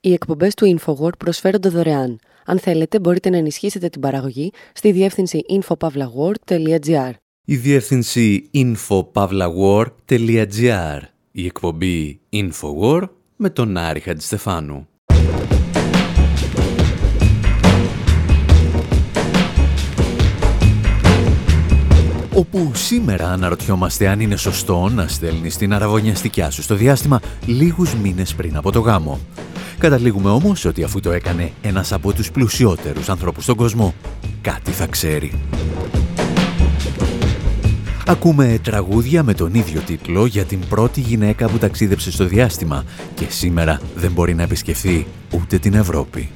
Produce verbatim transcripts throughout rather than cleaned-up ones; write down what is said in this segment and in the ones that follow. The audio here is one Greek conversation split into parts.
Οι εκπομπές του InfoWar προσφέρονται δωρεάν. Αν θέλετε, μπορείτε να ενισχύσετε την παραγωγή στη διεύθυνση info pavla war τελεία gr. Η διεύθυνση info pavla war τελεία gr. Η εκπομπή InfoWar με τον Άρη Χατζηστεφάνου. Όπου σήμερα αναρωτιόμαστε αν είναι σωστό να στέλνεις την αραβωνιαστικιά σου στο διάστημα λίγους μήνες πριν από το γάμο. Καταλήγουμε όμως ότι αφού το έκανε ένας από τους πλουσιότερους ανθρώπους στον κόσμο, κάτι θα ξέρει. Ακούμε τραγούδια με τον ίδιο τίτλο για την πρώτη γυναίκα που ταξίδεψε στο διάστημα και σήμερα δεν μπορεί να επισκεφθεί ούτε την Ευρώπη.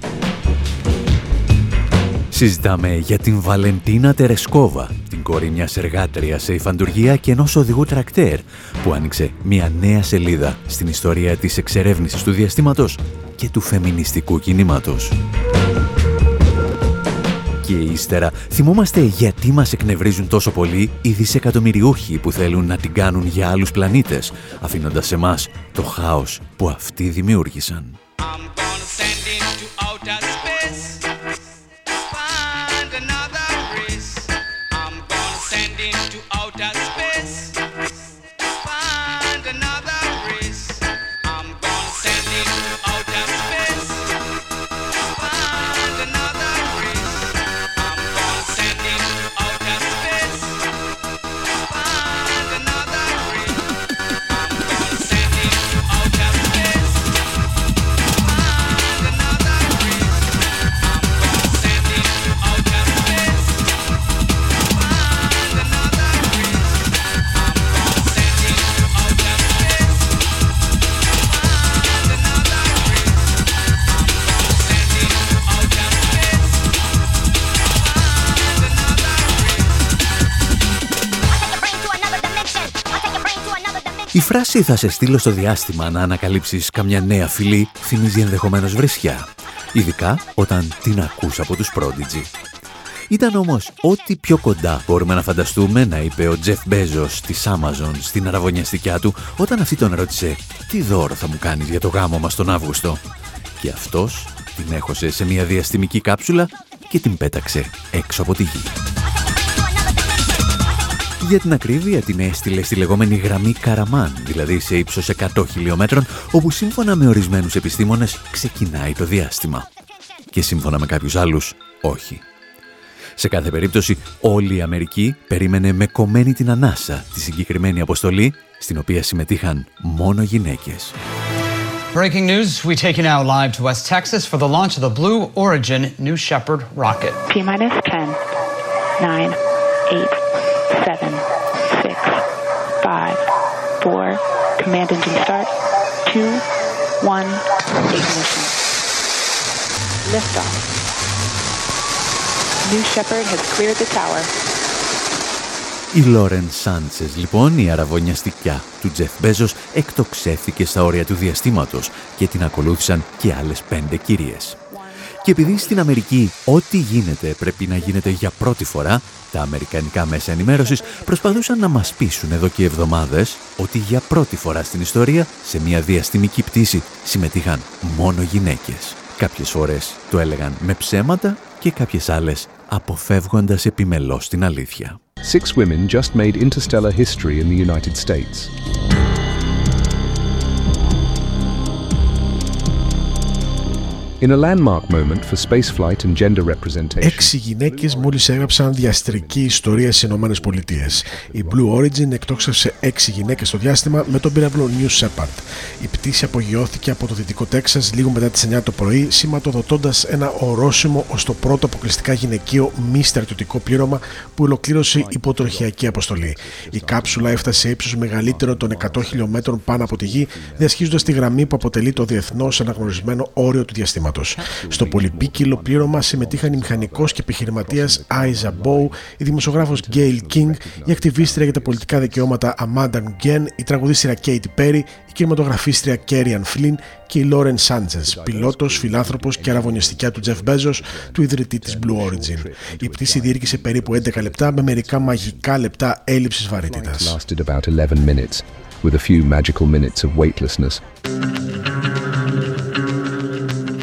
Συζητάμε για την Βαλεντίνα Τερεσκόβα, την κόρη μιας εργάτριας σε υφαντουργία και ενός οδηγού τρακτέρ, που άνοιξε μια νέα σελίδα στην ιστορία της εξερεύνησης του διαστήματος και του φεμινιστικού κινήματος. Και ύστερα θυμόμαστε γιατί μας εκνευρίζουν τόσο πολύ οι δισεκατομμυριούχοι που θέλουν να την κάνουν για άλλους πλανήτες, αφήνοντας σε εμάς το χάος που αυτοί δημιούργησαν. Η φράση «θα σε στείλω στο διάστημα να ανακαλύψεις καμιά νέα φυλή» θυμίζει ενδεχομένως βρισιά, ειδικά όταν την ακούς από τους Prodigy. Ήταν όμως ό,τι πιο κοντά μπορούμε να φανταστούμε να είπε ο Τζεφ Μπέζος της Amazon στην αραβωνιαστικιά του όταν αυτή τον ρώτησε «Τι δώρο θα μου κάνεις για το γάμο μας τον Αύγουστο?» Και αυτός την έχωσε σε μια διαστημική κάψουλα και την πέταξε έξω από τη γη. Για την ακρίβεια την έστειλε στη λεγόμενη γραμμή Καραμάν, δηλαδή σε ύψος εκατό χιλιόμετρων, όπου σύμφωνα με ορισμένους επιστήμονες ξεκινάει το διάστημα. Και σύμφωνα με κάποιους άλλους, όχι. Σε κάθε περίπτωση, όλη η Αμερική περίμενε με κομμένη την ανάσα τη συγκεκριμένη αποστολή, στην οποία συμμετείχαν μόνο γυναίκες. Breaking news, we take you now live to West Texas for the launch of the Blue Origin New Shepard rocket. T-minus ten, nine, eight, seven, six, five, four, command engine start, two, one, ignition. Liftoff. New Shepard has cleared the tower. Η Λόρεν Σάντσες, λοιπόν, η αραβωνιαστικιά του Τζεφ Μπέζος, εκτοξεύθηκε στα όρια του διαστήματος και την ακολούθησαν και άλλες πέντε κυρίες. Και επειδή στην Αμερική ό,τι γίνεται πρέπει να γίνεται για πρώτη φορά, τα αμερικανικά μέσα ενημέρωσης προσπαθούσαν να μας πείσουν εδώ και εβδομάδες ότι για πρώτη φορά στην ιστορία σε μια διαστημική πτήση συμμετείχαν μόνο γυναίκες. Κάποιες φορές το έλεγαν με ψέματα και κάποιες άλλες αποφεύγοντας επιμελώς την αλήθεια. Six women just made interstellar history in the United States. In a landmark moment for spaceflight and gender representation. Έξι γυναίκες μόλις έγραψαν διαστρική ιστορία στις Ηνωμένες Πολιτείες. Η Blue Origin εκτόξευσε έξι γυναίκες στο διάστημα με τον πύραυλο New Shepard. Η πτήση απογειώθηκε από το δυτικό Τέξας λίγο μετά τις εννιά το πρωί, σηματοδοτώντας ένα ορόσημο ως το πρώτο αποκλειστικά γυναικείο μη στρατιωτικό πλήρωμα που ολοκλήρωσε υποτροχιακή αποστολή. Η κάψουλα έφτασε σε ύψος μεγαλύτερο των εκατό χιλιόμετρων πάνω από τη γη, διασχίζοντας τη γραμμή που αποτελεί το διεθνώς αναγνωρισμένο όριο του διαστήματος. Στο πολυπίκυλο πλήρωμα συμμετείχαν η μηχανικός και επιχειρηματίας Isa Bow, η δημοσιογράφος Gail King, η ακτιβίστρια για τα πολιτικά δικαιώματα Amanda Nguyen, η τραγουδίστρια Katy Perry, η κινηματογραφίστρια Kerry-Ann Flynn και η Lauren Sanchez, πιλότος, φιλάνθρωπος και αραβωνιαστικιά του Jeff Bezos, του ιδρυτή της Blue Origin. Η πτήση διήρκησε περίπου έντεκα λεπτά με μερικά μαγικά λεπτά έλλειψης βαρύτητας.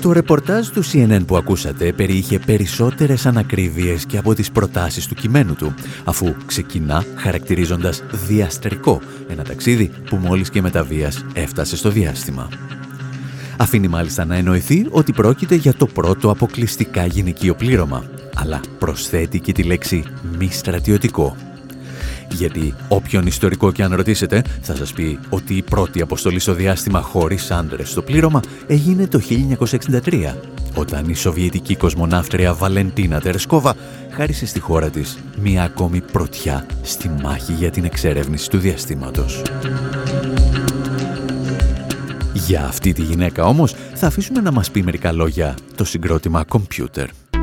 Το ρεπορτάζ του σι εν εν που ακούσατε περιείχε περισσότερες ανακρίβειες και από τις προτάσεις του κειμένου του, αφού ξεκινά χαρακτηρίζοντας διαστρικό ένα ταξίδι που μόλις και με τα βίας έφτασε στο διάστημα. Αφήνει μάλιστα να εννοηθεί ότι πρόκειται για το πρώτο αποκλειστικά γυναικείο πλήρωμα, αλλά προσθέτει και τη λέξη μη στρατιωτικό. Γιατί όποιον ιστορικό και αν ρωτήσετε θα σας πει ότι η πρώτη αποστολή στο διάστημα χωρίς άντρες στο πλήρωμα έγινε το χίλια εννιακόσια εξήντα τρία, όταν η σοβιετική κοσμοναύτρια Βαλεντίνα Τερεσκόβα χάρισε στη χώρα της μία ακόμη πρωτιά στη μάχη για την εξερεύνηση του διαστήματος. Για αυτή τη γυναίκα όμως θα αφήσουμε να μας πει μερικά λόγια το συγκρότημα Computer.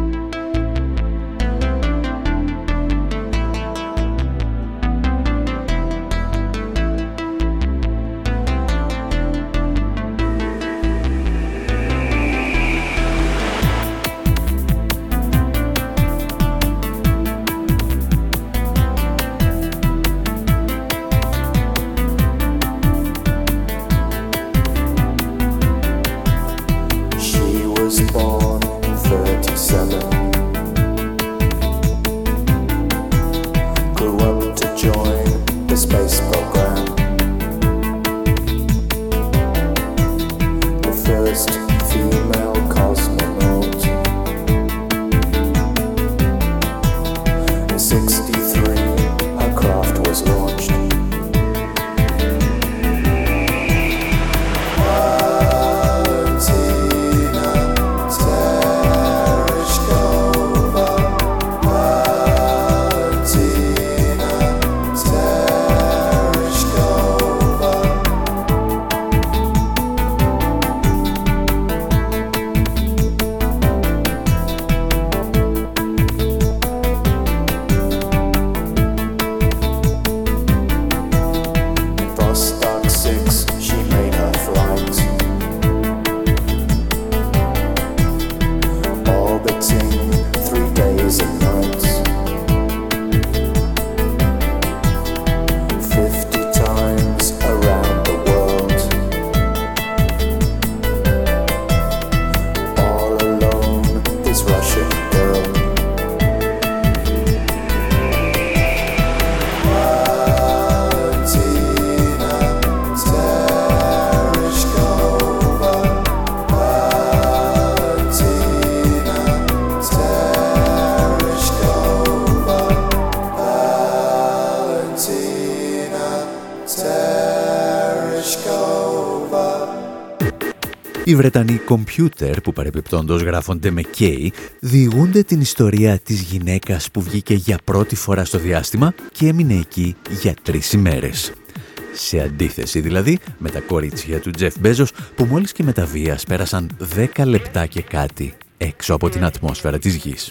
Οι Βρετανοί Computer, που παρεπιπτόντως γράφονται με K, διηγούνται την ιστορία της γυναίκας που βγήκε για πρώτη φορά στο διάστημα και έμεινε εκεί για τρεις ημέρες. Σε αντίθεση δηλαδή με τα κορίτσια του Τζεφ Μπέζος που μόλις και με τα βίας πέρασαν δέκα λεπτά και κάτι έξω από την ατμόσφαιρα της γης.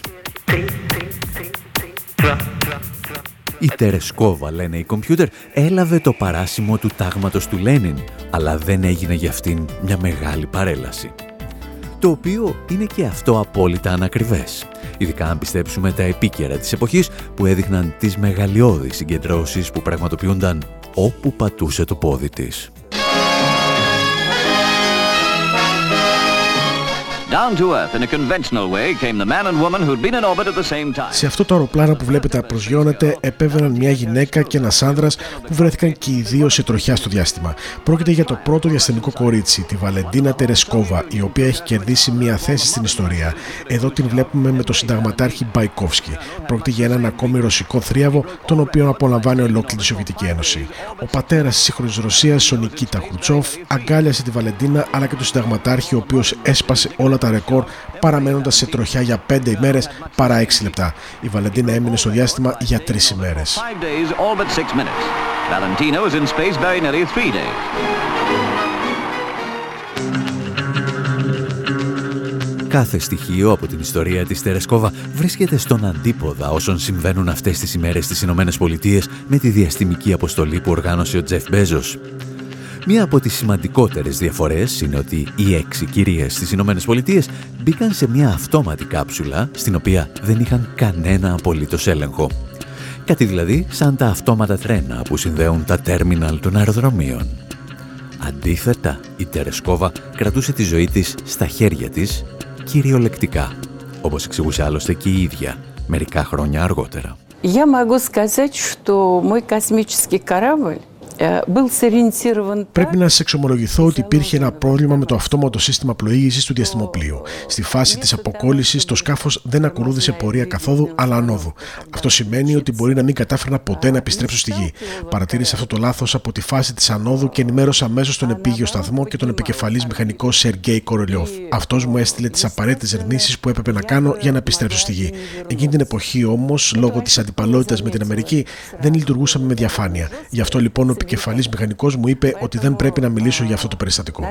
Η Τερεσκόβα, λένε οι Computer, έλαβε το παράσημο του τάγματος του Λένιν, αλλά δεν έγινε για αυτήν μια μεγάλη παρέλαση. Το οποίο είναι και αυτό απόλυτα ανακριβές, ειδικά αν πιστέψουμε τα επίκαιρα της εποχής που έδειχναν τις μεγαλειώδεις συγκεντρώσεις που πραγματοποιούνταν όπου πατούσε το πόδι της. Σε αυτό το αεροπλάνο που βλέπετε να προσγειώνεται επέβαιναν μια γυναίκα και ένας άνδρας που βρέθηκαν και οι δύο σε τροχιά στο διάστημα. Πρόκειται για το πρώτο διαστημικό κορίτσι, τη Βαλεντίνα Τερεσκόβα, η οποία έχει κερδίσει μια θέση στην ιστορία. Εδώ την βλέπουμε με τον συνταγματάρχη Μπαϊκόφσκι. Πρόκειται για έναν ακόμη ρωσικό θρίαβο, τον οποίο απολαμβάνει ολόκληρη η Σοβιετική Ένωση. Ο πατέρας της σύγχρονης Ρωσίας, ο Νικίτα Χρουτσόφ, αγκάλιασε τη Βαλεντίνα αλλά και τον συνταγματάρχη, ο οποίος έσπασε όλα τα ρεκόρ παραμένοντας σε τροχιά για πέντε ημέρες παρά έξι λεπτά. Η Βαλεντίνα έμεινε στο διάστημα για τρεις ημέρες. Κάθε στοιχείο από την ιστορία της Τερεσκόβα βρίσκεται στον αντίποδα όσων συμβαίνουν αυτές τις ημέρες στις Ηνωμένες Πολιτείες με τη διαστημική αποστολή που οργάνωσε ο Τζεφ Μπέζος. Μία από τις σημαντικότερες διαφορές είναι ότι οι έξι κυρίες στις Ηνωμένες Πολιτείες μπήκαν σε μια αυτόματη κάψουλα στην οποία δεν είχαν κανένα απολύτως έλεγχο. Κάτι δηλαδή σαν τα αυτόματα τρένα που συνδέουν τα τέρμιναλ των αεροδρομίων. Αντίθετα, η Τερεσκόβα κρατούσε τη ζωή της στα χέρια της κυριολεκτικά, όπως εξηγούσε άλλωστε και η ίδια μερικά χρόνια αργότερα. Я могу сказать, что мой космический корабль был сориентирован. Πρέπει να σας εξομολογηθώ ότι υπήρχε ένα πρόβλημα με το αυτόματο σύστημα πλοήγησης του διαστημοπλοίου. Στη φάση της αποκόλλησης, το σκάφος δεν ακολούθησε πορεία καθόδου, αλλά ανόδου. Αυτό σημαίνει ότι μπορεί να μην κατάφερνα ποτέ να επιστρέψω στη Γη. Παρατήρησα αυτό το λάθος από τη φάση της ανόδου και ενημέρωσα αμέσως τον επίγειο σταθμό και τον επικεφαλής μηχανικό Σεργέι Κορολιόφ. Αυτός μου έστειλε τις απαραίτητες ρυθμίσεις που έπρεπε να κάνω για να επιστρέψω στη Γη. Εκείνη την εποχή όμως, λόγω της αντιπαλότητας με την Αμερική, δεν λειτουργούσαμε με διαφάνεια. Γι' αυτό λοιπόν ο επικεφαλής μηχανικός μου είπε ότι δεν πρέπει να μιλήσω για αυτό το περιστατικό.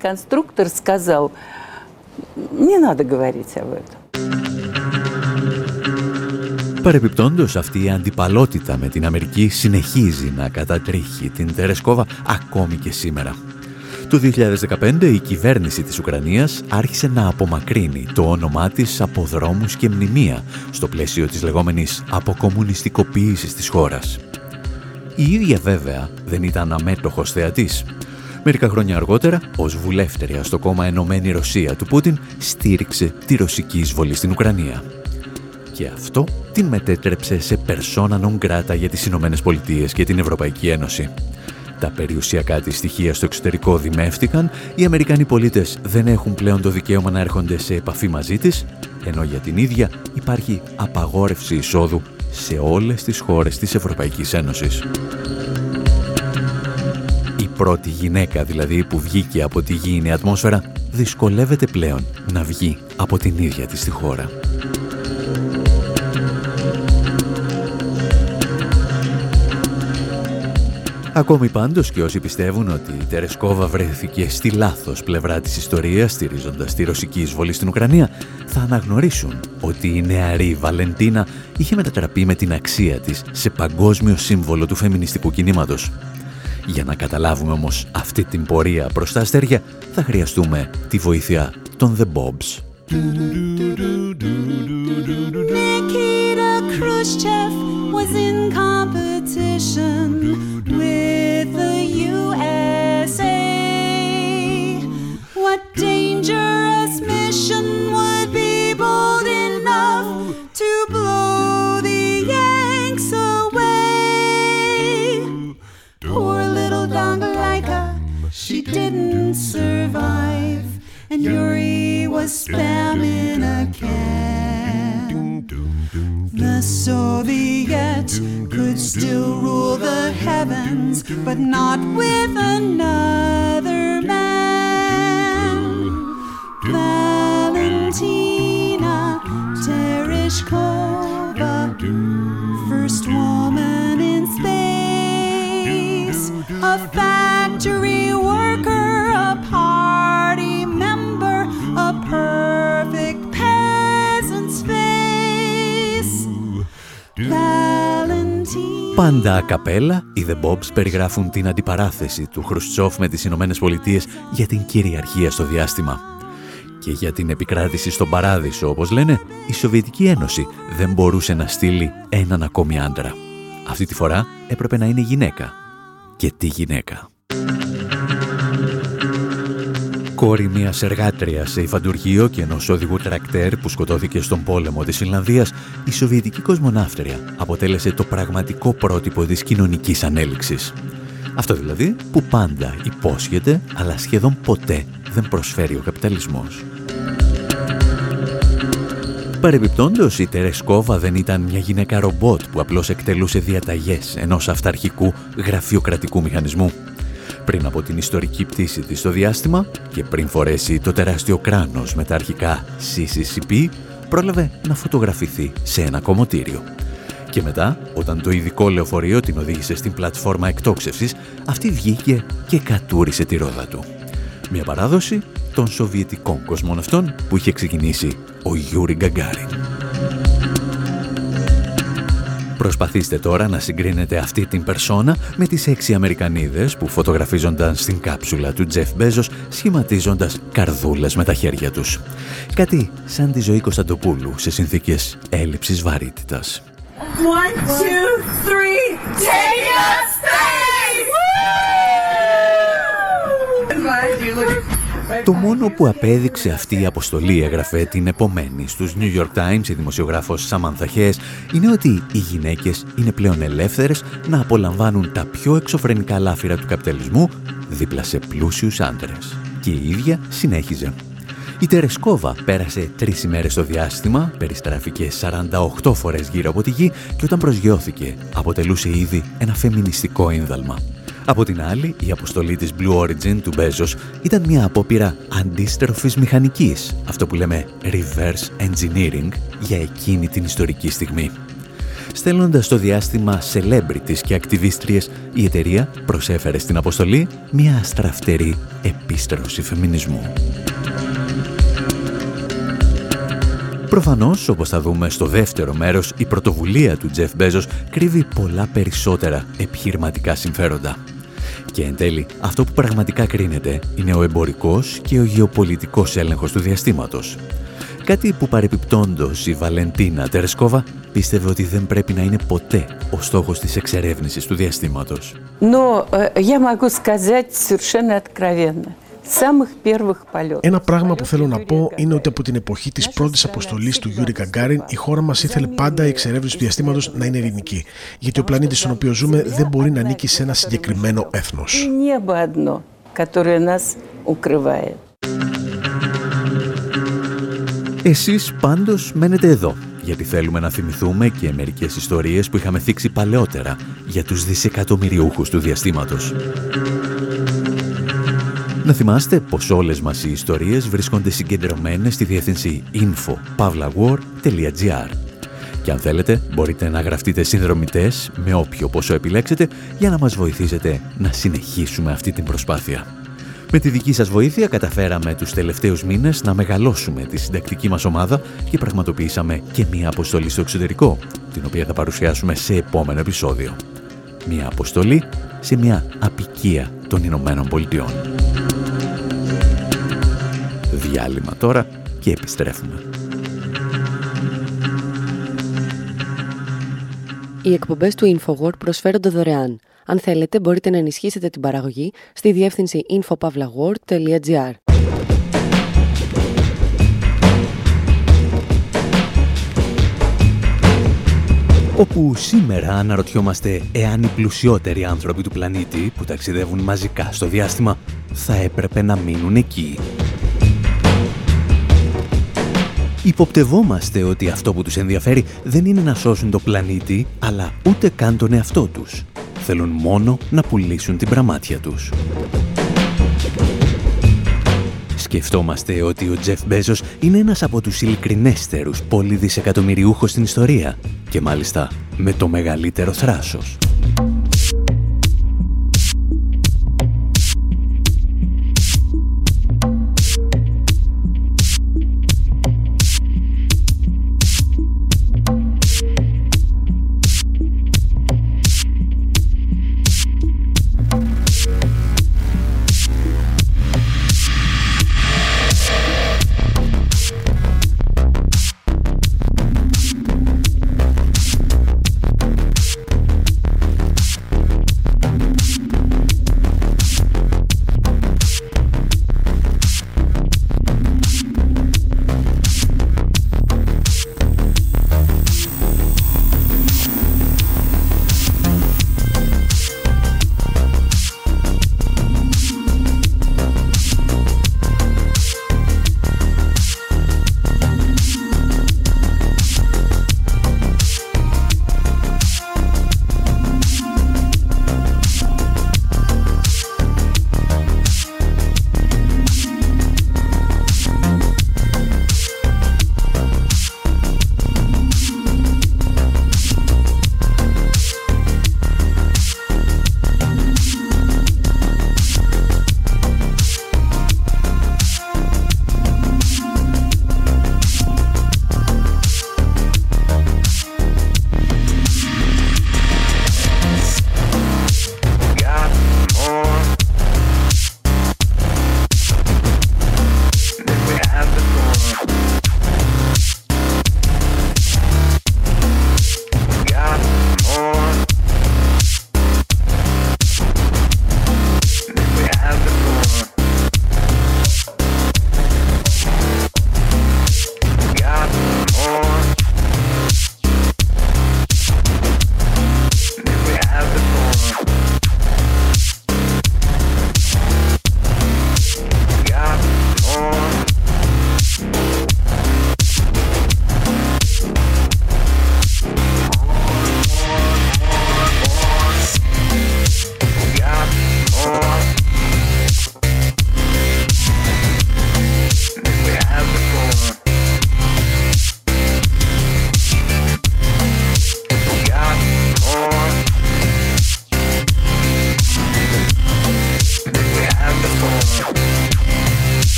Παρεπιπτόντως, αυτή η αντιπαλότητα με την Αμερική συνεχίζει να κατατρίχει την Τερεσκόβα ακόμη και σήμερα. Το δύο χιλιάδες δεκαπέντε η κυβέρνηση της Ουκρανίας άρχισε να απομακρύνει το όνομά της από δρόμους και μνημεία στο πλαίσιο της λεγόμενης αποκομμουνιστικοποίησης της χώρας. Η ίδια βέβαια δεν ήταν αμέτωχος θεατής. Μερικά χρόνια αργότερα, ως βουλεύτερια στο κόμμα Ενωμένη Ρωσία του Πούτιν, στήριξε τη ρωσική εισβολή στην Ουκρανία. Και αυτό την μετέτρεψε σε persona non grata για τις Ηνωμένες Πολιτείες και την Ευρωπαϊκή Ένωση. Τα περιουσιακά της στοιχεία στο εξωτερικό δημεύτηκαν, οι Αμερικανοί πολίτες δεν έχουν πλέον το δικαίωμα να έρχονται σε επαφή μαζί της, ενώ για την ίδια υπάρχει απαγόρευση εισόδου σε όλες τις χώρες της Ευρωπαϊκής Ένωσης. Η πρώτη γυναίκα δηλαδή που βγήκε από τη γήινη ατμόσφαιρα δυσκολεύεται πλέον να βγει από την ίδια της τη χώρα. Ακόμη πάντως και όσοι πιστεύουν ότι η Τερεσκόβα βρέθηκε στη λάθος πλευρά της ιστορίας στηρίζοντας τη ρωσική εισβολή στην Ουκρανία, θα αναγνωρίσουν ότι η νεαρή Βαλεντίνα είχε μετατραπεί με την αξία της σε παγκόσμιο σύμβολο του φεμινιστικού κινήματος. Για να καταλάβουμε όμως αυτή την πορεία προς τα αστέρια, θα χρειαστούμε τη βοήθεια των The Bobs. Nikita Khrushchev was in competition with the U S A. What dangerous mission would be bold enough to blow the Yanks away? Poor little Dongolaika, she didn't survive, and Yuri was spamming a can. The Soviets could still rule the heavens, but not with another man. Valentina Tereshkova, first woman in space, a factory worker, a party member, a perfect peasant's face. Valentina. Πάντα ακαπέλα, οι The Bobs περιγράφουν την αντιπαράθεση του Χρουστσόφ με τις Ηνωμένες Πολιτείες για την κυριαρχία στο διάστημα. Και για την επικράτηση στον παράδεισο, όπως λένε, η Σοβιετική Ένωση δεν μπορούσε να στείλει έναν ακόμη άντρα. Αυτή τη φορά έπρεπε να είναι γυναίκα. Και τι γυναίκα. Κόρη μιας εργάτριας σε υφαντουργείο και ενός οδηγού τρακτέρ που σκοτώθηκε στον πόλεμο της Φινλανδίας, η Σοβιετική κοσμοναύτρια αποτέλεσε το πραγματικό πρότυπο της κοινωνικής ανέλυξης. Αυτό δηλαδή που πάντα υπόσχεται, αλλά σχεδόν ποτέ δεν προσφέρει ο καπιταλισμός. Παρεμπιπτόντως, η Τερεσκόβα δεν ήταν μια γυναίκα ρομπότ που απλώς εκτελούσε διαταγές ενός αυταρχικού γραφειοκρατικού μηχανισμού. Πριν από την ιστορική πτήση της στο διάστημα και πριν φορέσει το τεράστιο κράνος με τα αρχικά σι σι σι πι, πρόλαβε να φωτογραφηθεί σε ένα κομμωτήριο. Και μετά, όταν το ειδικό λεωφορείο την οδήγησε στην πλατφόρμα εκτόξευσης, αυτή βγήκε και κατούρισε τη ρόδα του. Μια παράδοση των Σοβιετικών κοσμοναυτών που είχε ξεκινήσει ο Γιούρι Γκαγκάριν. Προσπαθήστε τώρα να συγκρίνετε αυτή την περσόνα με τις έξι Αμερικανίδες που φωτογραφίζονταν στην κάψουλα του Τζεφ Μπέζος σχηματίζοντας καρδούλες με τα χέρια τους. Κάτι σαν τη Ζωή Κωνσταντοπούλου σε συνθήκες έλλειψης βαρύτητας. One, two, three, take us space! Το μόνο που απέδειξε αυτή η αποστολή, έγραφε την επομένη στους New York Times η δημοσιογράφος Samantha Hess, είναι ότι οι γυναίκες είναι πλέον ελεύθερες να απολαμβάνουν τα πιο εξωφρενικά λάφυρα του καπιταλισμού δίπλα σε πλούσιους άντρες. Και η ίδια συνέχιζε. Η Τερεσκόβα πέρασε τρεις ημέρες στο διάστημα, περιστράφηκε σαράντα οκτώ φορές γύρω από τη γη και όταν προσγειώθηκε αποτελούσε ήδη ένα φεμινιστικό ίνδαλμα. Από την άλλη, η αποστολή της Blue Origin του Μπέζος ήταν μια απόπειρα αντίστροφης μηχανικής, αυτό που λέμε reverse engineering, για εκείνη την ιστορική στιγμή. Στέλνοντας στο διάστημα celebrities και ακτιβίστριες, η εταιρεία προσέφερε στην αποστολή μια αστραφτερή επίστρωση φεμινισμού. Προφανώς, όπως θα δούμε στο δεύτερο μέρος, η πρωτοβουλία του Τζεφ Μπέζος κρύβει πολλά περισσότερα επιχειρηματικά συμφέροντα. Και εν τέλει, αυτό που πραγματικά κρίνεται είναι ο εμπορικός και ο γεωπολιτικός έλεγχος του διαστήματος. Κάτι που παρεπιπτόντως η Βαλεντίνα Τερεσκόβα πίστευε ότι δεν πρέπει να είναι ποτέ ο στόχος της εξερεύνησης του διαστήματος. Но я могу сказать совершенно откровенно. Ένα πράγμα που θέλω να πω είναι ότι από την εποχή της πρώτης αποστολής του Γιούρι Γκαγκάριν η χώρα μας ήθελε πάντα η εξερεύνηση του διαστήματος να είναι ειρηνική. Γιατί ο πλανήτης στον οποίο ζούμε δεν μπορεί να ανήκει σε ένα συγκεκριμένο έθνος. Εσείς πάντως μένετε εδώ, γιατί θέλουμε να θυμηθούμε και μερικές ιστορίες που είχαμε θίξει παλαιότερα για τους δισεκατομμυριούχους του διαστήματος. Να θυμάστε πως όλες μας οι ιστορίες βρίσκονται συγκεντρωμένες στη διεύθυνση info pavla war dot gr. Και αν θέλετε μπορείτε να γραφτείτε συνδρομητές με όποιο ποσό επιλέξετε για να μας βοηθήσετε να συνεχίσουμε αυτή την προσπάθεια. Με τη δική σας βοήθεια καταφέραμε τους τελευταίους μήνες να μεγαλώσουμε τη συντακτική μας ομάδα και πραγματοποιήσαμε και μία αποστολή στο εξωτερικό, την οποία θα παρουσιάσουμε σε επόμενο επεισόδιο. Μία αποστολή σε μια απικία των Ηνωμένων Πολιτειών. Διάλειμμα τώρα και επιστρέφουμε. Οι εκπομπές του InfoWord προσφέρονται δωρεάν. Αν θέλετε, μπορείτε να ενισχύσετε την παραγωγή στη διεύθυνση info pavla war dot gr. Όπου σήμερα αναρωτιόμαστε εάν οι πλουσιότεροι άνθρωποι του πλανήτη που ταξιδεύουν μαζικά στο διάστημα θα έπρεπε να μείνουν εκεί. Υποπτευόμαστε ότι αυτό που τους ενδιαφέρει δεν είναι να σώσουν το πλανήτη, αλλά ούτε καν τον εαυτό τους. Θέλουν μόνο να πουλήσουν την πραμάτια τους. Σκεφτόμαστε ότι ο Τζεφ Μπέζος είναι ένας από τους ειλικρινέστερους πολυδισεκατομμυριούχους στην ιστορία και μάλιστα με το μεγαλύτερο θράσος.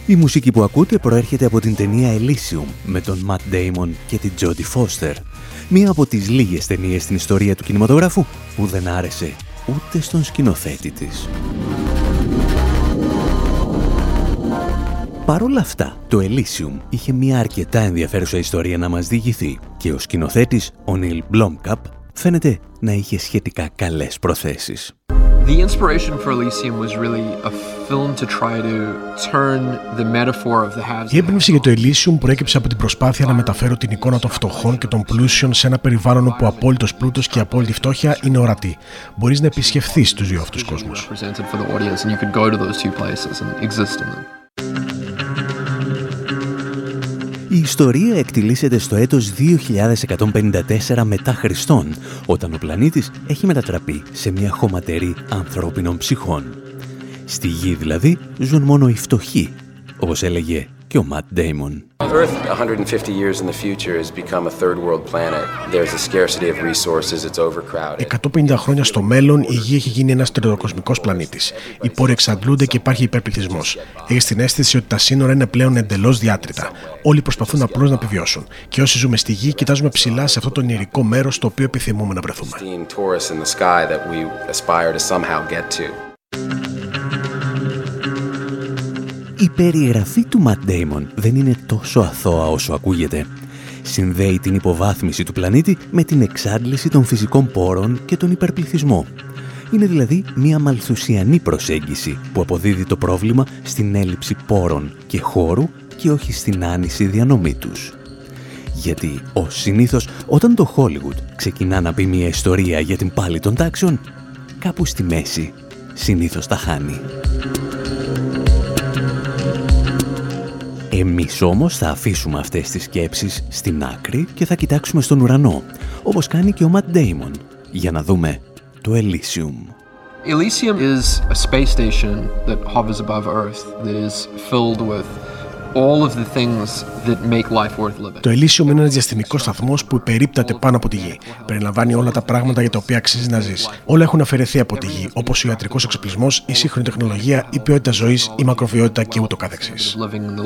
Η μουσική που ακούτε προέρχεται από την ταινία Elysium με τον Matt Damon και την Jodie Foster. Μία από τις λίγες ταινίες στην ιστορία του κινηματογράφου που δεν άρεσε ούτε στον σκηνοθέτη της. Παρ' όλα αυτά, το Elysium είχε μια αρκετά ενδιαφέρουσα ιστορία να μας διηγηθεί και ο σκηνοθέτης, ο Neil Blomkamp, φαίνεται να είχε σχετικά καλές προθέσεις. The inspiration for Elysium was really a film to try to turn the metaphor of the haves. Η έμπνευση για το Elysium προέκυψε από την προσπάθεια να μεταφέρω την εικόνα των φτωχών και των πλούσιων σε ένα περιβάλλον όπου ο απόλυτος πλούτος και η απόλυτη φτώχεια είναι ορατή. Μπορείς να επισκεφθείς τους δύο αυτούς κόσμους. Η ιστορία εκτιλήσεται στο έτος δύο χιλιάδες εκατόν πενήντα τέσσερα μετά Χριστόν, όταν ο πλανήτης έχει μετατραπεί σε μια χωματερή ανθρώπινων ψυχών. Στη γη δηλαδή ζουν μόνο οι φτωχοί, όπως έλεγε και ο Matt Damon. Earth one hundred fifty years in the future has become a third world planet. There's a scarcity of resources, it's overcrowded. εκατόν πενήντα χρόνια στο μέλλον η Γη έχει γίνει ένας τερατοκοσμικός πλανήτης. Οι πόροι εξαντλούνται και υπάρχει υπερπληθυσμός. Έχεις την αίσθηση ότι τα σύνορα είναι πλέον εντελώς διάτρητα. Όλοι προσπαθούν απλώς να επιβιώσουν. Και όσοι ζούμε στη Γη, κοιτάζουμε ψηλά σε αυτό το ονειρικό μέρος στο οποίο επιθυμούμε να βρεθούμε. Η περιγραφή του Matt Damon δεν είναι τόσο αθώα όσο ακούγεται. Συνδέει την υποβάθμιση του πλανήτη με την εξάντληση των φυσικών πόρων και τον υπερπληθυσμό. Είναι δηλαδή μια μαλθουσιανή προσέγγιση που αποδίδει το πρόβλημα στην έλλειψη πόρων και χώρου και όχι στην άνηση διανομή τους. Γιατί, ως συνήθως, όταν το Hollywood ξεκινά να πει μια ιστορία για την πάλη των τάξεων, κάπου στη μέση συνήθως τα χάνει. Εμείς όμως θα αφήσουμε αυτές τις σκέψεις στην άκρη και θα κοιτάξουμε στον ουρανό, όπως κάνει και ο Matt Damon, για να δούμε το Elysium. Elysium is a space station that hovers above Earth that is filled with all of the things that make life worth living. Το Elysium είναι ένας διαστημικός σταθμός που υπερίπταται πάνω από τη Γη. Περιλαμβάνει όλα τα πράγματα για τα οποία αξίζει να ζεις. Όλα έχουν αφαιρεθεί από τη Γη, όπως ο ιατρικός εξοπλισμός, η σύγχρονη τεχνολογία, η ποιότητα ζωής, η μακροβιότητα και ούτω καθεξής.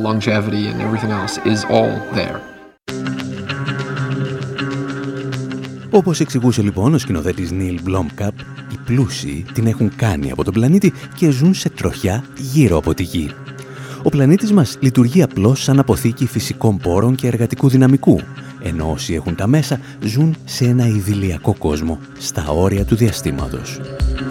Όπως εξηγούσε λοιπόν ο σκηνοθέτης Neil Blomkamp, οι πλούσιοι την έχουν κάνει από τον πλανήτη και ζουν σε τροχιά γύρω από τη Γη. Ο πλανήτης μας λειτουργεί απλώς σαν αποθήκη φυσικών πόρων και εργατικού δυναμικού, ενώ όσοι έχουν τα μέσα ζουν σε ένα ιδηλιακό κόσμο, στα όρια του διαστήματος.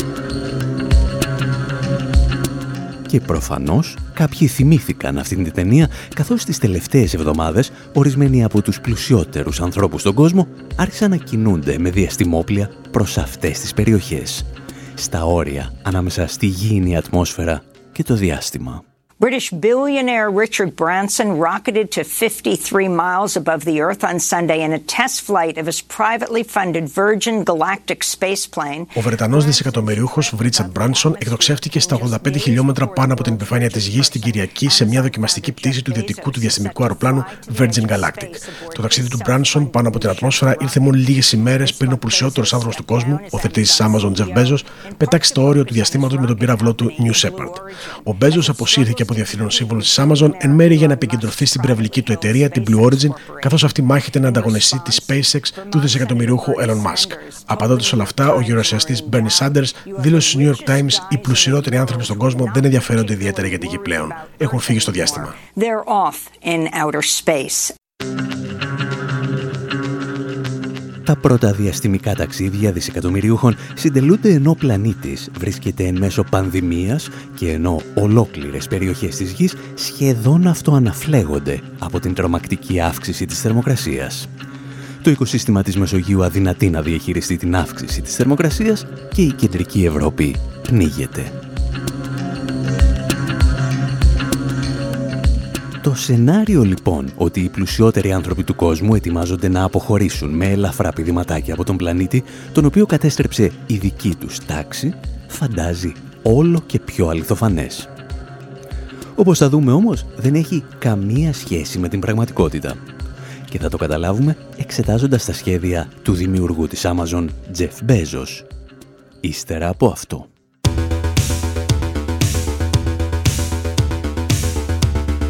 Και προφανώς κάποιοι θυμήθηκαν αυτήν την ταινία, καθώς τις τελευταίες εβδομάδες ορισμένοι από τους πλουσιότερους ανθρώπους στον κόσμο άρχισαν να κινούνται με διαστημόπλια προς αυτές τις περιοχές, στα όρια ανάμεσα στη γήινη ατμόσφαιρα και το διάστημα. British billionaire Richard Branson rocketed to fifty-three miles above the Earth on Sunday in a test flight of his privately funded Virgin Galactic spaceplane. Ο Βρετανός δισεκατομμυριούχος Richard Branson εκτοξεύτηκε στα ογδόντα πέντε χιλιόμετρα πάνω από την επιφάνεια της Γης την Κυριακή σε μια δοκιμαστική πτήση του ιδιωτικού του διαστημικού αεροπλάνου Virgin Galactic. Το ταξίδι του Branson πάνω από την ατμόσφαιρα ήρθε μόνο λίγες ημέρες πριν ο πλουσιότερος άνθρωπος του κόσμου, ο θετής της Amazon Jeff Bezos, πετάξει στο όριο του διαστήματος με τον πύραυλό του New Shepard. Ο Bezos αποσύρθηκε από διευθύνων σύμβουλο της Amazon εν μέρει για να επικεντρωθεί στην πυραυλική του εταιρεία, την Blue Origin, καθώς αυτή μάχεται να ανταγωνιστεί τη SpaceX του δισεκατομμυριούχου Elon Musk. Απαντώντας όλα αυτά, ο γερουσιαστής Bernie Sanders δήλωσε στους New York Times: οι πλουσιότεροι άνθρωποι στον κόσμο δεν ενδιαφέρονται ιδιαίτερα για τη Γη πλέον. Έχουν φύγει στο διάστημα. Τα πρώτα διαστημικά ταξίδια δισεκατομμυριούχων συντελούνται ενώ ο πλανήτης βρίσκεται εν μέσω πανδημίας και ενώ ολόκληρες περιοχές της Γης σχεδόν αυτοαναφλέγονται από την τρομακτική αύξηση της θερμοκρασίας. Το οικοσύστημα της Μεσογείου αδυνατεί να διαχειριστεί την αύξηση της θερμοκρασίας και η κεντρική Ευρώπη πνίγεται. Το σενάριο λοιπόν ότι οι πλουσιότεροι άνθρωποι του κόσμου ετοιμάζονται να αποχωρήσουν με ελαφρά πηδηματάκια από τον πλανήτη, τον οποίο κατέστρεψε η δική τους τάξη, φαντάζει όλο και πιο αληθοφανές. Όπως θα δούμε όμως, δεν έχει καμία σχέση με την πραγματικότητα. Και θα το καταλάβουμε εξετάζοντας τα σχέδια του δημιουργού της Amazon, Jeff Bezos. Ύστερα από αυτό.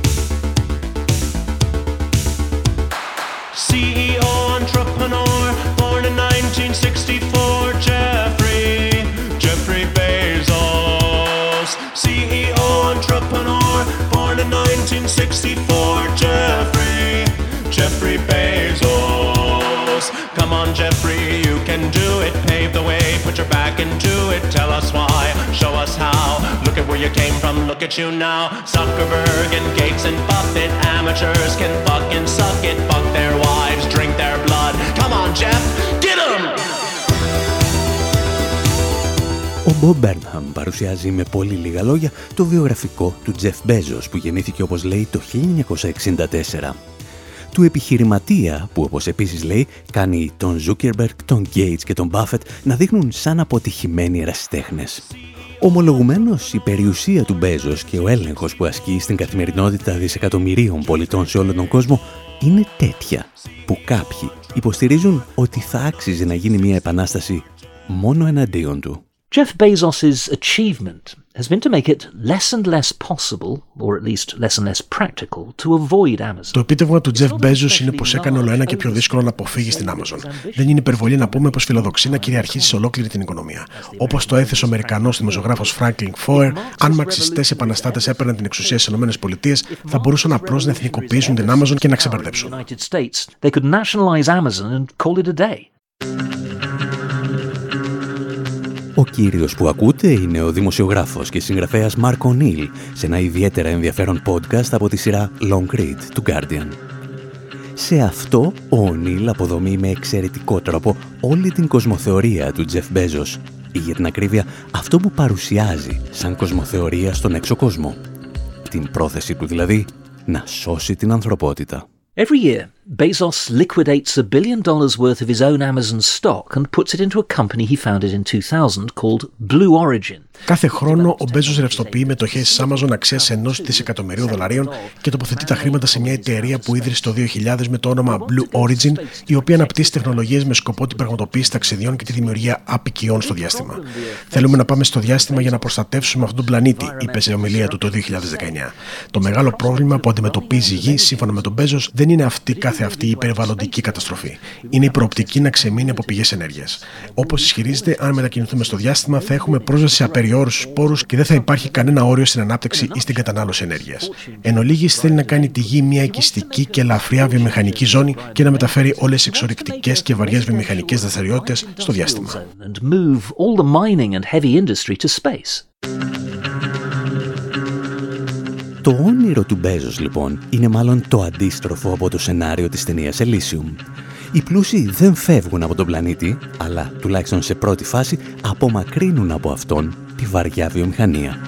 C E O entrepreneur, born in nineteen sixty-four, Jeffrey, Jeffrey Bezos. C E O entrepreneur, born in nineteen sixty-four, Jeffrey, Jeffrey Bezos. Come on, Jeffrey, you can do it. Pave the way, put your back into it. Tell us why, show us how. Look at where you came from, look at you now. Zuckerberg and Gates and Buffett, amateurs can fucking suck it. Fuck their wives, drink their blood. Come on, Jeff, get 'em! Ο Bob Burnham παρουσιάζει με πολύ λίγα λόγια το βιογραφικό του Jeff Bezos που γεννήθηκε, όπως λέει, το χίλια εννιακόσια εξήντα τέσσερα. Του επιχειρηματία που, όπως επίσης λέει, κάνει τον Zuckerberg, τον Gates και τον Buffett να δείχνουν σαν αποτυχημένοι ερασιτέχνες. Ομολογουμένως, η περιουσία του Bezos και ο έλεγχος που ασκεί στην καθημερινότητα δισεκατομμυρίων πολιτών σε όλο τον κόσμο είναι τέτοια που κάποιοι υποστηρίζουν ότι θα άξιζε να γίνει μια επανάσταση μόνο εναντίον του. Jeff Bezos' achievement has been to make it less and less possible, or at least less and less practical, to avoid Amazon. Το επίτευγμα του Jeff Bezos είναι πως έκανε όλο ένα και πιο δύσκολο να αποφύγει στην Amazon. Δεν είναι υπερβολή να πούμε πως φιλοδοξεί να κυριαρχήσει σε ολόκληρη την οικονομία. Όπως το έθεσε ο Αμερικανός δημοσιογράφος Franklin Foer, αν μαρξιστές επαναστάτες έπαιρναν την εξουσία στις ΗΠΑ, θα μπορούσαν απλώς να εθνικοποιήσουν την Amazon και να ξεμπερδέψουν. They could nationalize Amazon and call it a day. Ο κύριος που ακούτε είναι ο δημοσιογράφος και συγγραφέας Mark O'Neill σε ένα ιδιαίτερα ενδιαφέρον podcast από τη σειρά Long Read του Guardian. Σε αυτό, ο O'Neill αποδομεί με εξαιρετικό τρόπο όλη την κοσμοθεωρία του Jeff Bezos ή, για την ακρίβεια, αυτό που παρουσιάζει σαν κοσμοθεωρία στον έξω κόσμο. Την πρόθεση του δηλαδή να σώσει την ανθρωπότητα. Every year, Bezos liquidates a billion dollars worth of his own Amazon stock and puts it into a company he founded in two thousand called Blue Origin. Κάθε χρόνο ο Bezos ρευστοποιεί μετοχές της Amazon αξίας ενός δισεκατομμυρίου δολαρίων και τοποθετεί τα χρήματα σε μια εταιρεία που ίδρυσε το δύο χιλιάδες με το όνομα Blue Origin, η οποία αναπτύσσει τεχνολογίες με σκοπό την πραγματοποίηση ταξιδιών και τη δημιουργία απικιών στο διάστημα. Θέλουμε να πάμε στο διάστημα για να προστατεύσουμε αυτόν τον πλανήτη, είπε σε ομιλία του το δύο χιλιάδες δεκαεννιά. Το μεγάλο πρόβλημα που αντιμετωπίζει η Γη, σύμφωνα με τον Bezos, δεν είναι αυτή κάθε αυτή η περιβαλλοντική καταστροφή. Είναι η προοπτική να ξεμείνει από πηγές ενέργειας. Όπως ισχυρίζεται, αν μετακινηθούμε στο διάστημα, θα έχουμε πρόσβαση σε απεριόριστους πόρους και δεν θα υπάρχει κανένα όριο στην ανάπτυξη ή στην κατανάλωση ενέργειας. Εν ολίγης, θέλει να κάνει τη Γη μια οικιστική και ελαφριά βιομηχανική ζώνη και να μεταφέρει όλες τις εξορρυκτικές και βαριές βιομηχανικές δραστηριότητες στο διάστημα. Το όνειρο του Bezos, λοιπόν, είναι μάλλον το αντίστροφο από το σενάριο της ταινίας Elysium. Οι πλούσιοι δεν φεύγουν από τον πλανήτη, αλλά τουλάχιστον σε πρώτη φάση απομακρύνουν από αυτόν τη βαριά βιομηχανία.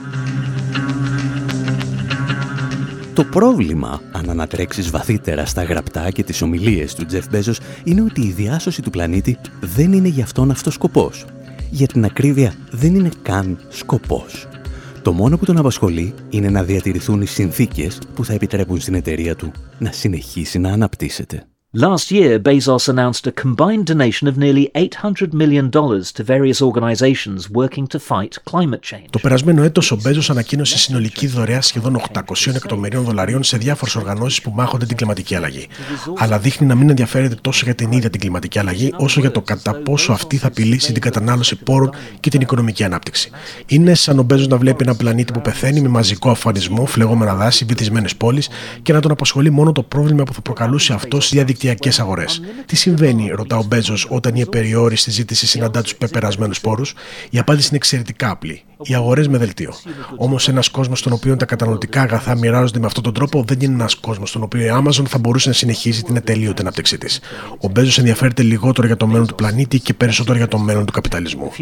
Το πρόβλημα, αν ανατρέξεις βαθύτερα στα γραπτά και τις ομιλίες του Jeff Bezos, είναι ότι η διάσωση του πλανήτη δεν είναι για αυτόν αυτός σκοπός. Για την ακρίβεια, δεν είναι καν σκοπός. Το μόνο που τον απασχολεί είναι να διατηρηθούν οι συνθήκες που θα επιτρέπουν στην εταιρεία του να συνεχίσει να αναπτύσσεται. Last year, Bezos announced a combined donation of nearly eight hundred million dollars to various organizations working to fight climate change. Το περασμένο έτος ο Bezos ανακοίνωσε συνολική δωρεά σχεδόν οκτακόσια εκατομμυρίων δολαρίων σε διάφορες οργανώσεις που μάχονται την κλιματική αλλαγή. Αλλά δείχνει να μην ενδιαφέρεται τόσο για την ίδια την κλιματική αλλαγή, όσο για το κατά πόσο αυτή θα απειλήσει την κατανάλωση πόρων και την οικονομική ανάπτυξη. Είναι σαν ο Bezos να βλέπει ένα πλανήτη που πεθαίνει με μαζικό αφανισμό, φλεγόμενα δάση, βυθισμένες πόλεις και να τον απασχολεί μόνο το πρόβλημα που θα προκαλούσε αυτό στις διαδικτυακές αγορές. Τι συμβαίνει, ρωτά ο Bezos, όταν η απεριόριστη ζήτηση συναντά τους πεπερασμένους πόρους? Η απάντηση είναι εξαιρετικά απλή. Οι αγορές με δελτίο. Όμως ένας κόσμος στον οποίο τα καταναλωτικά αγαθά μοιράζονται με αυτόν τον τρόπο δεν είναι ένας κόσμος στον οποίο η Amazon θα μπορούσε να συνεχίσει την ατελείωτη ανάπτυξή της. Ο Bezos ενδιαφέρεται λιγότερο για το μέλλον του πλανήτη και περισσότερο για το μέλλον του καπιταλισμού.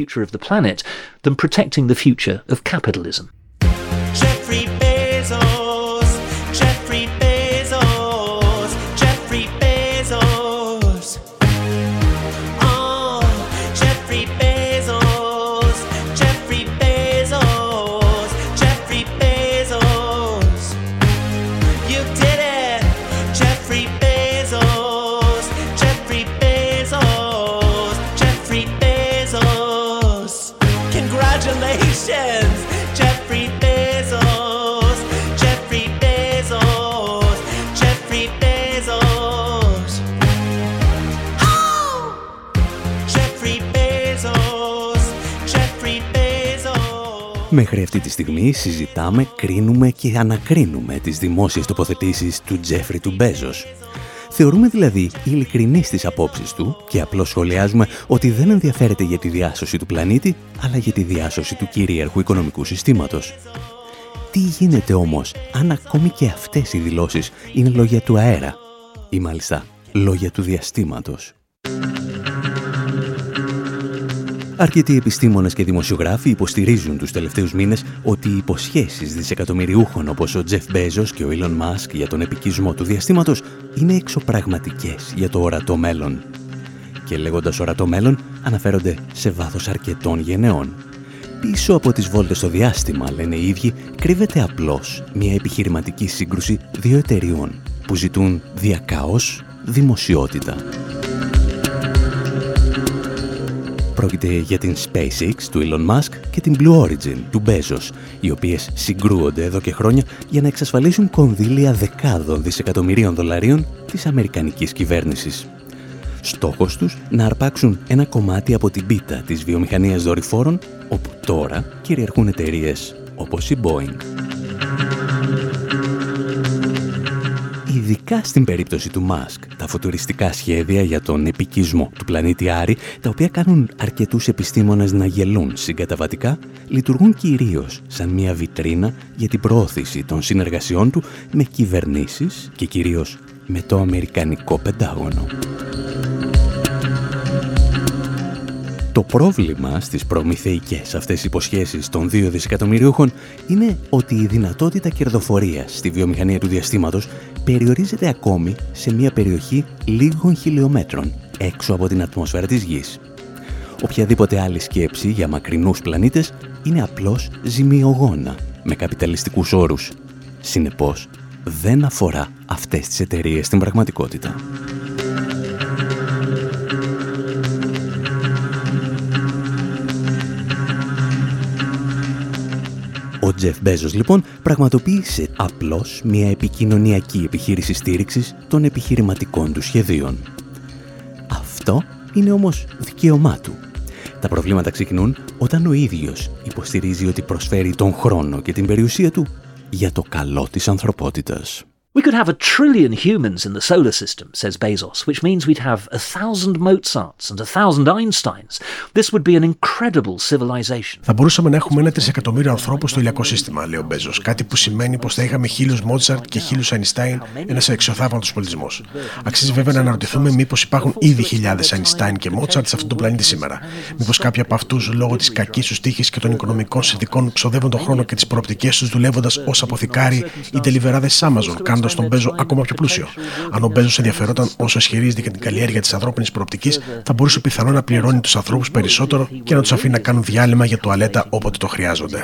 Jeffrey Μέχρι αυτή τη στιγμή συζητάμε, κρίνουμε και ανακρίνουμε τις δημόσιες τοποθετήσεις του Τζέφρι του Μπέζος. Θεωρούμε δηλαδή ειλικρινή στις απόψεις του και απλώς σχολιάζουμε ότι δεν ενδιαφέρεται για τη διάσωση του πλανήτη, αλλά για τη διάσωση του κυρίαρχου οικονομικού συστήματος. Τι γίνεται όμως αν ακόμη και αυτές οι δηλώσεις είναι λόγια του αέρα ή μάλιστα λόγια του διαστήματος? Αρκετοί επιστήμονες και δημοσιογράφοι υποστηρίζουν τους τελευταίους μήνες ότι οι υποσχέσεις δισεκατομμυριούχων όπως ο Τζεφ Μπέζος και ο Ήλον Μάσκ για τον επικισμό του διαστήματος είναι εξωπραγματικές για το ορατό μέλλον. Και λέγοντας ορατό μέλλον αναφέρονται σε βάθος αρκετών γενεών. Πίσω από τις βόλτες στο διάστημα, λένε οι ίδιοι, κρύβεται απλώς μια επιχειρηματική σύγκρουση δύο εταιριών που ζητούν διακάως δημοσιότητα. Πρόκειται για την SpaceX του Elon Musk και την Blue Origin του Bezos, οι οποίες συγκρούονται εδώ και χρόνια για να εξασφαλίσουν κονδύλια δεκάδων δισεκατομμυρίων δολαρίων της αμερικανικής κυβέρνησης. Στόχος τους να αρπάξουν ένα κομμάτι από την πίτα της βιομηχανίας δορυφόρων, όπου τώρα κυριαρχούν εταιρείες όπως η Boeing. Ειδικά στην περίπτωση του Μάσκ, τα φουτουριστικά σχέδια για τον επικισμό του πλανήτη Άρη, τα οποία κάνουν αρκετούς επιστήμονες να γελούν συγκαταβατικά, λειτουργούν κυρίως σαν μια βιτρίνα για την προώθηση των συνεργασιών του με κυβερνήσεις και κυρίως με το Αμερικανικό Πεντάγωνο. Το πρόβλημα στις προμηθεϊκές αυτές υποσχέσεις των δύο δισεκατομμυριούχων είναι ότι η δυνατότητα κερδοφορίας στη βιομηχανία του διαστήματος περιορίζεται ακόμη σε μια περιοχή λίγων χιλιομέτρων έξω από την ατμόσφαιρα της Γης. Οποιαδήποτε άλλη σκέψη για μακρινούς πλανήτες είναι απλώς ζημιογόνα με καπιταλιστικούς όρους. Συνεπώς, δεν αφορά αυτές τις εταιρείες στην πραγματικότητα. Ο Τζεφ Μπέζος λοιπόν πραγματοποίησε απλώς μια επικοινωνιακή επιχείρηση στήριξης των επιχειρηματικών του σχεδίων. Αυτό είναι όμως δικαίωμά του. Τα προβλήματα ξεκινούν όταν ο ίδιος υποστηρίζει ότι προσφέρει τον χρόνο και την περιουσία του για το καλό της ανθρωπότητας. We could have a trillion humans in the solar system, says Bezos, which means we'd have a thousand Mozarts and a thousand Einsteins. This would be an incredible civilization. Θα μπορούσαμε να έχουμε ένα τρισεκατομμύριο ανθρώπους στο ηλιακό σύστημα, λέει ο Μπέζος. Κάτι που σημαίνει πως θα είχαμε χίλιους Μότσαρτ και χίλιους Αϊνστάιν, ένας εξωθαύματος πολιτισμός. Αξίζει βέβαια να αναρωτηθούμε μήπως υπάρχουν ήδη χιλιάδες Αϊνστάιν και Μότσαρτ σε αυτόν τον πλανήτη σήμερα. Μήπως κάποιοι από αυτούς, λόγω της κακής τους τύχης και των οικονομικών συνθηκών, ξοδεύουν τον χρόνο και τις προοπτικές τους δουλεύοντας ως αποθηκάροι ή τελιβεράδες Amazon, κάνοντας τον Μπέζο ακόμα πιο πλούσιο. Αν ο Μπέζος ενδιαφερόταν όσο ισχυρίζεται για την καλλιέργεια της ανθρώπινης προοπτικής, θα μπορούσε πιθανόν να πληρώνει τους ανθρώπους περισσότερο και να τους αφήνει να κάνουν διάλειμμα για τουαλέτα όποτε το χρειάζονται.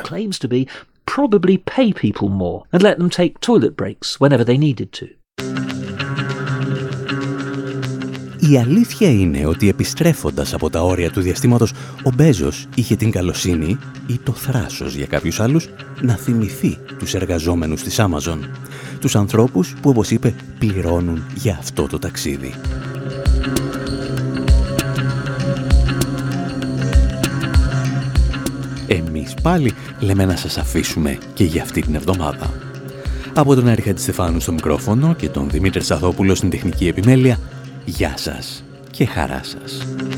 Η αλήθεια είναι ότι επιστρέφοντας από τα όρια του διαστήματος, ο Μπέζος είχε την καλοσύνη ή το θράσος για κάποιους άλλους να θυμηθεί τους εργαζόμενους της Amazon. Τους ανθρώπους που, όπως είπε, πληρώνουν για αυτό το ταξίδι. Εμείς πάλι λέμε να σας αφήσουμε και για αυτή την εβδομάδα. Από τον Άρη Χατζηστεφάνου στο μικρόφωνο και τον Δημήτρη Σαθόπουλο στην τεχνική επιμέλεια, γεια σας και χαρά σας.